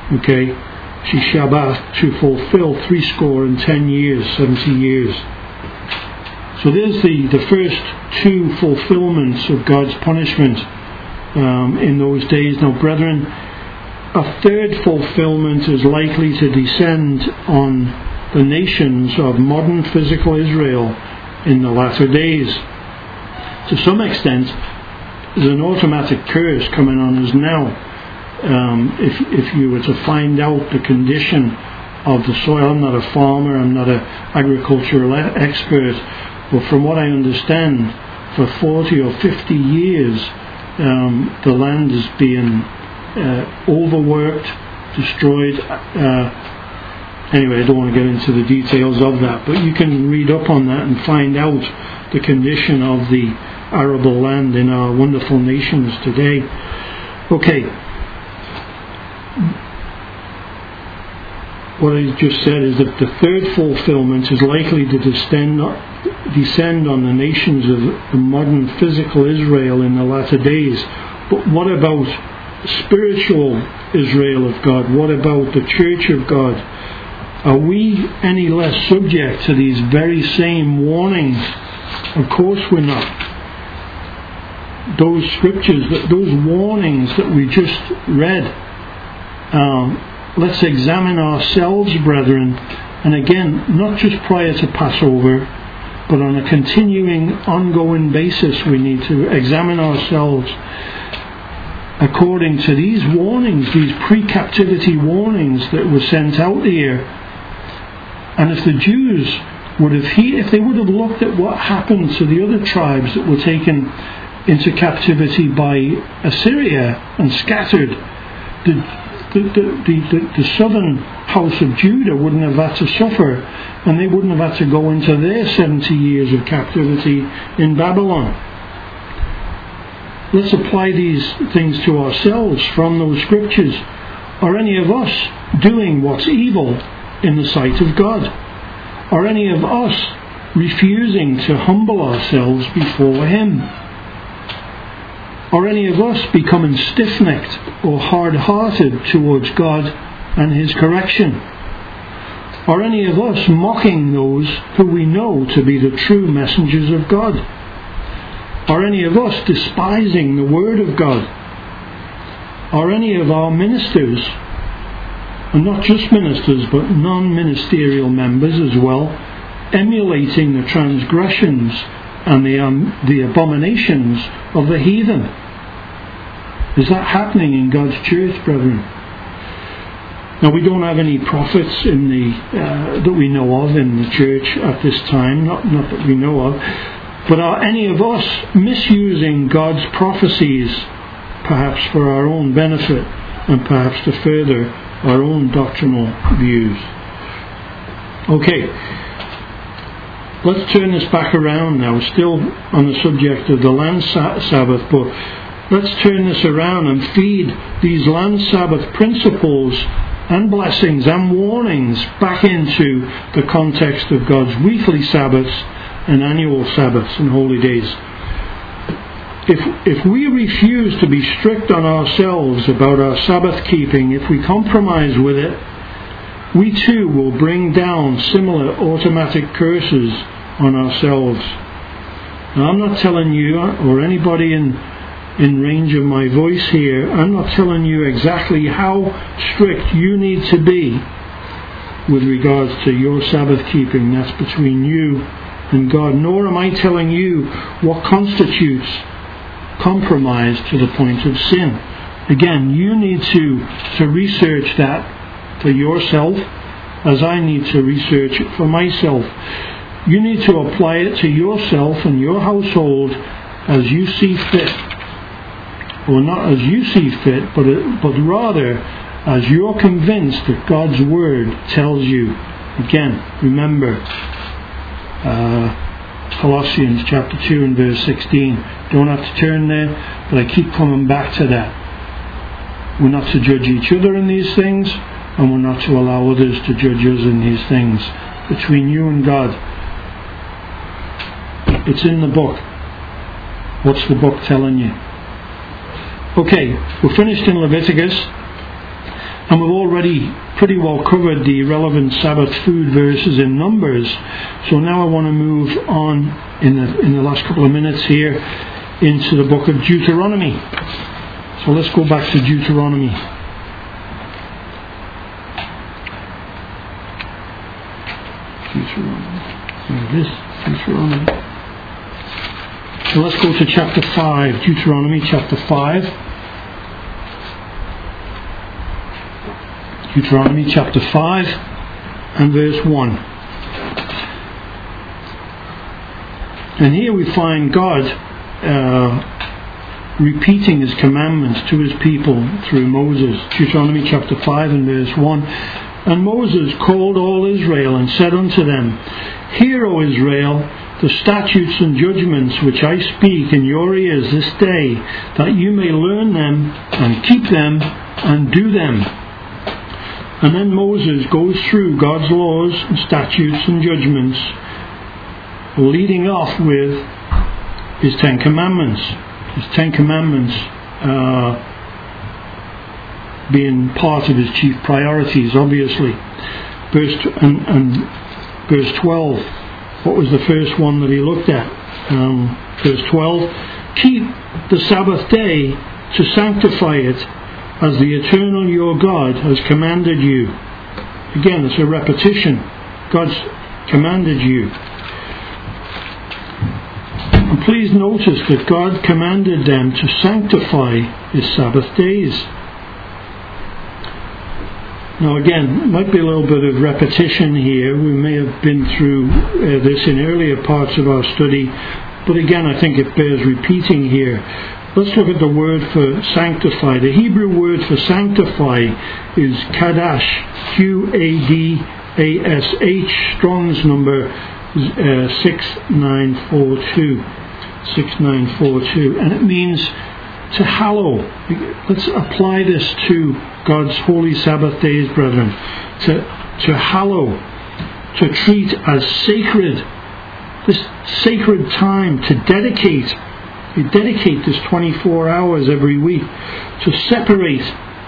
Okay, Shishaba, to fulfill 70 years, 70 years. So there's the first two fulfillments of God's punishment in those days. Now, brethren, a third fulfillment is likely to descend on the nations of modern physical Israel in the latter days. To some extent, there's an automatic curse coming on us now. If you were to find out the condition of the soil, I'm not a farmer, I'm not an agricultural expert, but from what I understand, for 40 or 50 years, the land is being overworked, destroyed. Anyway, I don't want to get into the details of that, but you can read up on that and find out the condition of the arable land in our wonderful nations today. Okay. What I just said is that the third fulfillment is likely to descend on the nations of the modern physical Israel in the latter days. But what about spiritual Israel of God? What about the Church of God? Are we any less subject to these very same warnings? Of course we're not. Those scriptures, those warnings that we just read, let's examine ourselves, brethren, and again, not just prior to Passover, but on a continuing, ongoing basis, we need to examine ourselves according to these warnings, these pre-captivity warnings that were sent out here. And if the Jews if they would have looked at what happened to the other tribes that were taken into captivity by Assyria and scattered, the southern house of Judah wouldn't have had to suffer, and they wouldn't have had to go into their 70 years of captivity in Babylon. Let's apply these things to ourselves from those scriptures. Are any of us doing what's evil in the sight of God? Are any of us refusing to humble ourselves before Him? Are any of us becoming stiff-necked or hard-hearted towards God and His correction? Are any of us mocking those who we know to be the true messengers of God? Are any of us despising the Word of God? Are any of our ministers, and not just ministers but non-ministerial members as well, emulating the transgressions and the abominations of the heathen? Is that happening in God's church, brethren? Now, we don't have any prophets that we know of in the church at this time, not that we know of. But are any of us misusing God's prophecies, perhaps for our own benefit and perhaps to further our own doctrinal views? Okay, let's turn this back around now, still on the subject of the land Sabbath, but let's turn this around and feed these land Sabbath principles and blessings and warnings back into the context of God's weekly Sabbaths and annual Sabbaths and holy days. If we refuse to be strict on ourselves about our Sabbath keeping, if we compromise with it, we too will bring down similar automatic curses on ourselves. Now, I'm not telling you or anybody in range of my voice here, I'm not telling you exactly how strict you need to be with regards to your Sabbath keeping. That's between you and God. Nor am I telling you what constitutes compromise to the point of sin. Again, you need to research that for yourself, as I need to research it for myself. You need to apply it to yourself and your household as you see fit. Or not as you see fit, but rather as you're convinced that God's Word tells you. Again, remember Colossians chapter 2 and verse 16. Don't have to turn there, but I keep coming back to that. We're not to judge each other in these things, and we're not to allow others to judge us in these things. Between you and God. It's in the book. What's the book telling you? Okay, we're finished in Leviticus. And we've already pretty well covered the relevant Sabbath food verses in Numbers. So now I want to move on in the last couple of minutes here into the book of Deuteronomy. So let's go back to Deuteronomy. There it is, Deuteronomy. So let's go to chapter 5, Deuteronomy chapter 5. Deuteronomy chapter 5 and verse 1. And here we find God repeating His commandments to His people through Moses. Deuteronomy chapter 5 and verse 1. And Moses called all Israel and said unto them, Hear, O Israel, the statutes and judgments which I speak in your ears this day, that you may learn them and keep them and do them. And then Moses goes through God's laws and statutes and judgments, leading off with His Ten Commandments. His Ten Commandments being part of His chief priorities, obviously. Verse 12, what was the first one that He looked at? Verse 12, Keep the Sabbath day to sanctify it, as the Eternal your God has commanded you. Again, it's a repetition. God's commanded you. And please notice that God commanded them to sanctify His Sabbath days. Now again, it might be a little bit of repetition here. We may have been through this in earlier parts of our study, but again I think it bears repeating here. Let's look at the word for sanctify. The Hebrew word for sanctify is Kadash, Q-A-D-A-S-H, Strong's number 6942. 6942. And it means to hallow. Let's apply this to God's holy Sabbath days, brethren. To hallow, to treat as sacred, this sacred time, to dedicate. You dedicate this 24 hours every week to separate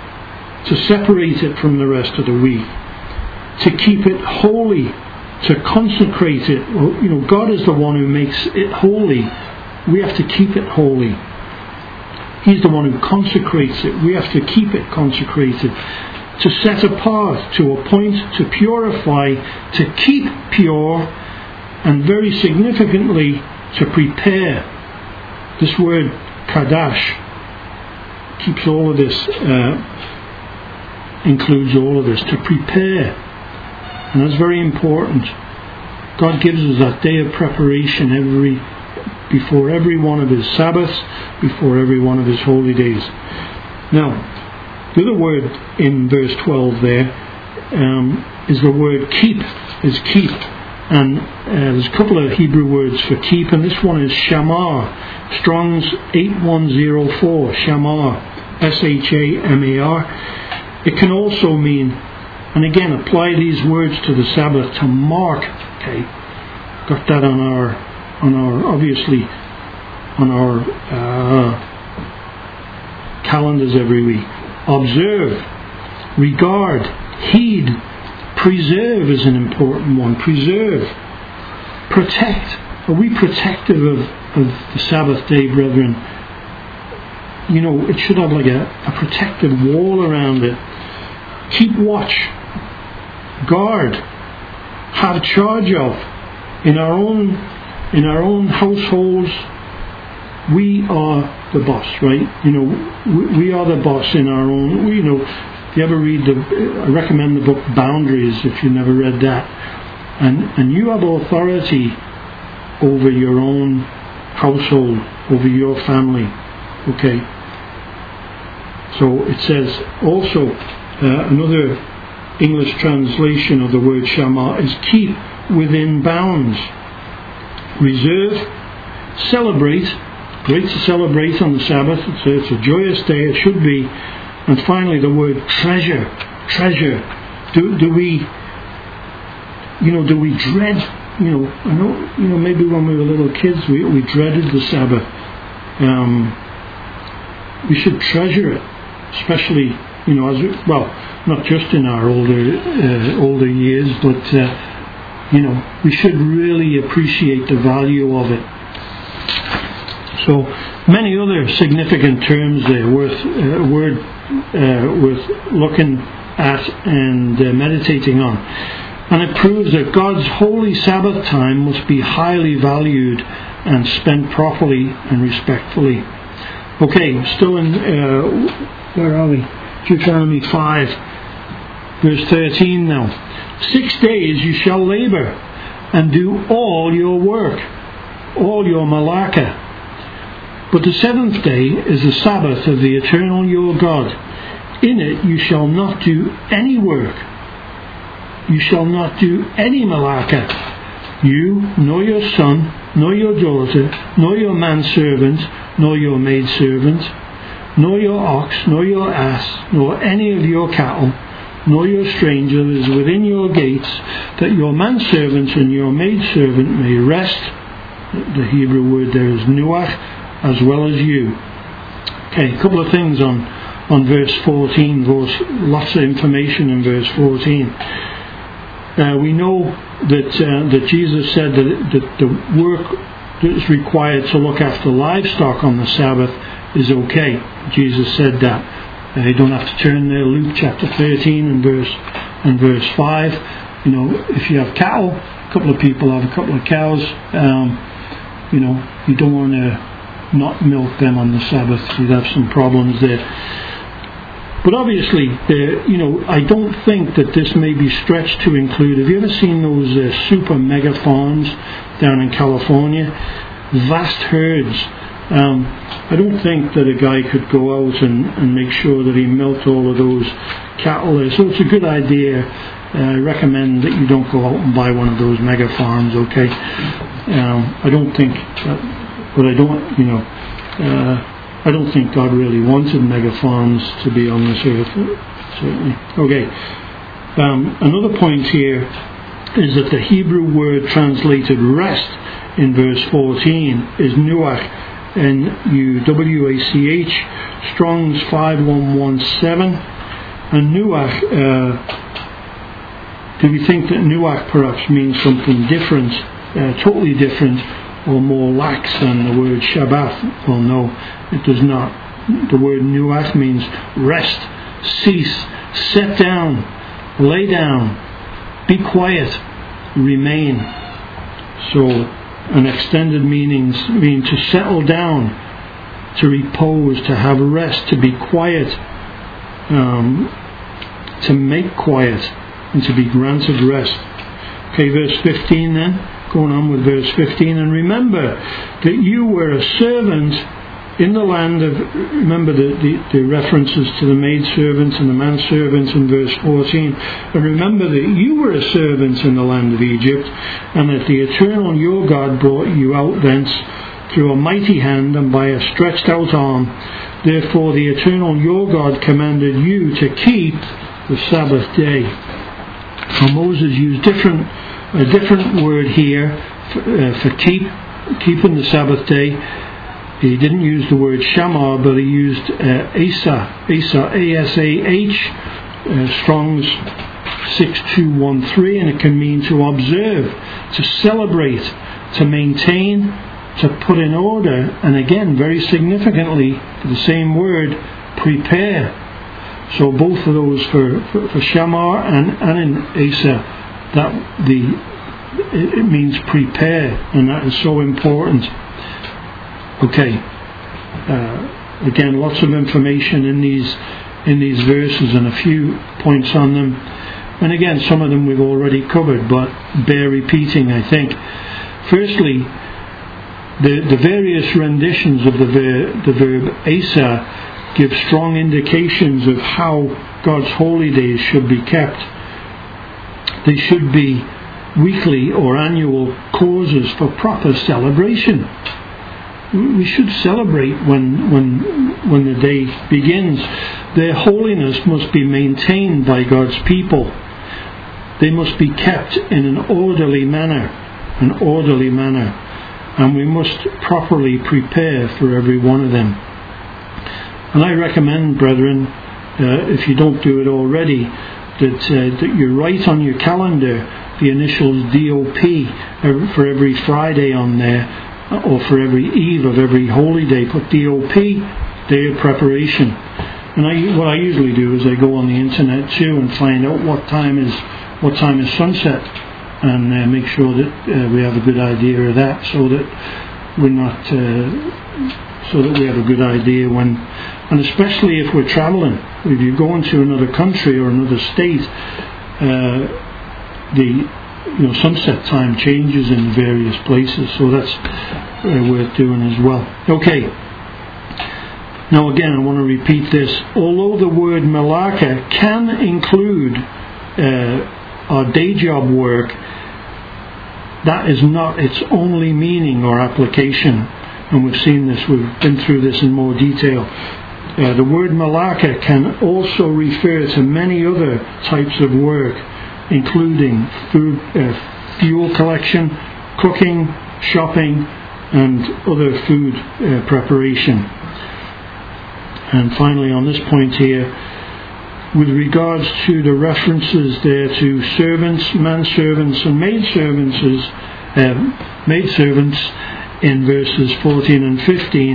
it from the rest of the week, to keep it holy, to consecrate it. Well, God is the one who makes it holy. We have to keep it holy. He's the one who consecrates it. We have to keep it consecrated. To set apart, to appoint, to purify, to keep pure, and very significantly, to prepare. This word Kadash keeps all of this, includes all of this, to prepare. And that's very important. God gives us that day of preparation before every one of His Sabbaths, before every one of His holy days. Now, the other word in verse 12 there is the word keep, is keep. And there's a couple of Hebrew words for keep, and this one is shamar. Strong's 8104, shamar, S-H-A-M-A-R. It can also mean, and again, apply these words to the Sabbath, to mark. Okay, got that on our calendars every week. Observe, regard, heed. Preserve is an important one. Preserve. Protect. Are we protective of the Sabbath day, brethren? It should have like a protective wall around it. Keep watch. Guard. Have charge of. In our own households, we are the boss, right? We are the boss in our own. If you ever read I recommend the book Boundaries if you've never read that. And you have authority over your own household, over your family. Okay. So it says also, another English translation of the word Shama is keep within bounds. Reserve, celebrate. Great to celebrate on the Sabbath. It's a joyous day, it should be. And finally, the word treasure. Treasure. Do we dread? I know. Maybe when we were little kids, we dreaded the Sabbath. We should treasure it, especially not just in our older years, but we should really appreciate the value of it. So many other significant terms there worth looking at and meditating on. And it proves that God's holy Sabbath time must be highly valued and spent properly and respectfully. Okay, still in, where are we? Deuteronomy 5, verse 13 now. 6 days you shall labor and do all your work, all your malaka. But the seventh day is the Sabbath of the eternal your God. In it you shall not do any work. You shall not do any malaka. You, nor your son, nor your daughter, nor your manservant, nor your maidservant, nor your ox, nor your ass, nor any of your cattle, nor your stranger that is within your gates, that your manservant and your maidservant may rest. The Hebrew word there is nuach, as well as you. Okay, a couple of things on verse 14. Lots of information in verse 14. We know that Jesus said that the work that is required to look after livestock on the Sabbath is okay. Jesus said that. You don't have to turn there. Luke chapter 13 and verse 5. If you have cattle, a couple of people have a couple of cows. You don't want to not milk them on the Sabbath. You'd have some problems there. But obviously, I don't think that this may be stretched to include. Have you ever seen those super mega farms down in California? Vast herds. I don't think that a guy could go out and make sure that he milked all of those cattle there. So it's a good idea. I recommend that you don't go out and buy one of those mega farms, okay? I don't think that, but I don't think God really wanted mega farms to be on this earth, certainly. Okay. Another point here is that the Hebrew word translated rest in verse 14 is nuach, N-U-W-A-C-H, Strong's 5117. And nuach, do we think that nuach perhaps means something different, totally different, or more lax than the word Shabbat? Well, no, it does not. The word nuach means rest, cease, sit down, lay down, be quiet, remain. So an extended meanings mean to settle down, to repose, to have rest, to be quiet, to make quiet, and to be granted rest. Okay, verse 15 then, going on with verse 15. And remember that you were a servant in the land of, remember the references to the maidservants and the manservants in verse 14. And remember that you were a servant in the land of Egypt, and that the eternal your God brought you out thence through a mighty hand and by a stretched out arm. Therefore the eternal your God commanded you to keep the Sabbath day. Now Moses used a different word here for keeping the Sabbath day. He didn't use the word shamar, but he used Asah, A-S-A-H, Strong's 6213, and it can mean to observe, to celebrate, to maintain, to put in order, and again, very significantly, the same word, prepare. So both of those for shamar and in Asah, it means prepare, and that is so important. Okay. Again, lots of information in these verses, and a few points on them. And again, some of them we've already covered, but bear repeating, I think. Firstly, the various renditions of the verb Asah give strong indications of how God's holy days should be kept. They should be weekly or annual causes for proper celebration. We should celebrate when the day begins. Their holiness must be maintained by God's people. They must be kept in an orderly manner, and we must properly prepare for every one of them. And I recommend, brethren, if you don't do it already, that you write on your calendar the initials DOP for every Friday on there, or for every eve of every holy day. Put DOP, Day of Preparation. And what I usually do is I go on the internet too and find out what time is sunset, and make sure that we have a good idea of that, so that we're not so that we have a good idea when, and especially if we're traveling, if you're going to another country or another state, the sunset time changes in various places, so that's worth doing as well. Okay. Now again, I want to repeat this. Although the word malaka can include our day job work, that is not its only meaning or application. And we've seen this, we've been through this in more detail. The word malaka can also refer to many other types of work, including food, fuel collection, cooking, shopping, and other food preparation. And finally, on this point here, with regards to the references there to servants, manservants, and maidservants in verses 14 and 15,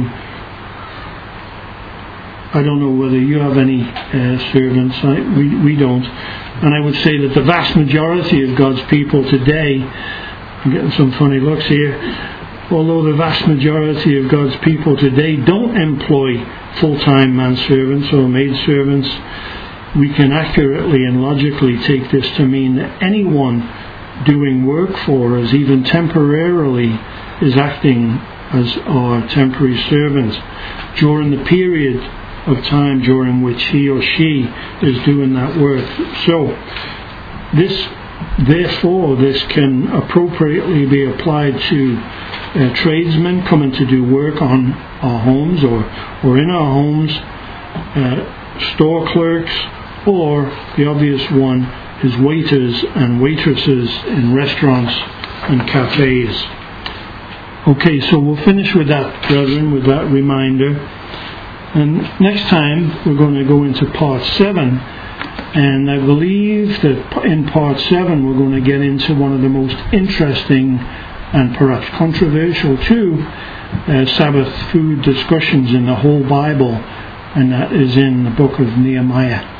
I don't know whether you have any servants. We don't. And I would say that the vast majority of God's people today, I'm getting some funny looks here, although the vast majority of God's people today don't employ full-time manservants or maidservants, we can accurately and logically take this to mean that anyone doing work for us, even temporarily, is acting as our temporary servant during the period of time during which he or she is doing that work. So, therefore, this can appropriately be applied to tradesmen coming to do work on our homes or in our homes, store clerks, or the obvious one is waiters and waitresses in restaurants and cafes. Okay, so we'll finish with that, brethren, with that reminder. And next time we're going to go into part 7, and I believe that in part 7 we're going to get into one of the most interesting and perhaps controversial too Sabbath food discussions in the whole Bible, and that is in the book of Nehemiah.